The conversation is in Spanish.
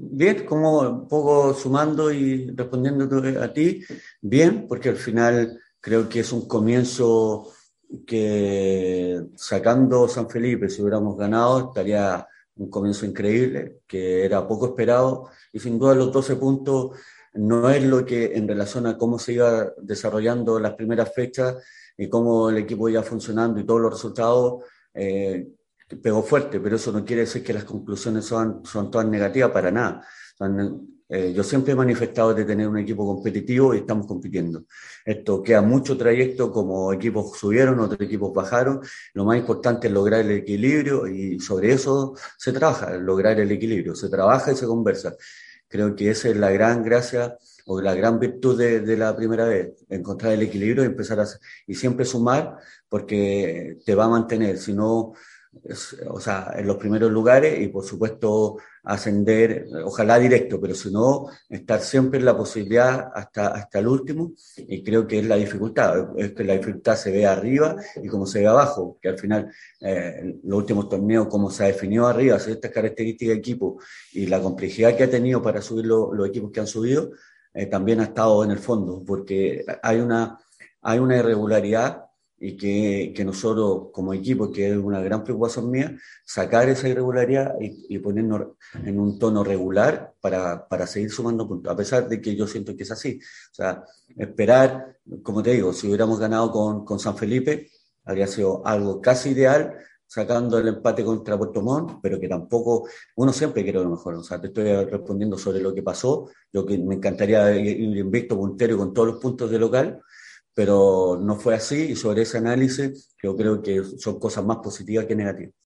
Bien, como un poco sumando y respondiendo a ti, bien, porque al final creo que es un comienzo que sacando San Felipe, si hubiéramos ganado, estaría un comienzo increíble, que era poco esperado y sin duda los 12 puntos no es lo que en relación a cómo se iba desarrollando las primeras fechas y cómo el equipo iba funcionando y todos los resultados. eh, Pegó fuerte, pero eso no quiere decir que las conclusiones son todas negativas para nada. Yo siempre he manifestado de tener un equipo competitivo y estamos compitiendo. Esto queda mucho trayecto, como equipos subieron, otros equipos bajaron. Lo más importante es lograr el equilibrio y sobre eso se trabaja, lograr el equilibrio. Se trabaja y se conversa. Creo que esa es la gran gracia o la gran virtud de la primera vez, encontrar el equilibrio y empezar y siempre sumar porque te va a mantener. Si no, o sea, en los primeros lugares y por supuesto ascender, ojalá directo, pero si no, estar siempre en la posibilidad hasta el último y creo que es la dificultad, es que la dificultad se ve arriba y como se ve abajo, que al final los últimos torneos, como se ha definido arriba, ciertas características de equipo y la complejidad que ha tenido para subir los equipos que han subido, también ha estado en el fondo, porque hay una irregularidad y que nosotros como equipo, que es una gran preocupación mía, sacar esa irregularidad y ponernos en un tono regular para seguir sumando puntos, a pesar de que yo siento que es así. O sea, esperar, como te digo, si hubiéramos ganado con San Felipe, habría sido algo casi ideal, sacando el empate contra Puerto Montt, pero que tampoco, uno siempre quiere lo mejor. O sea, te estoy respondiendo sobre lo que pasó, lo que me encantaría ir invicto, puntero con todos los puntos de local, pero no fue así y sobre ese análisis yo creo que son cosas más positivas que negativas.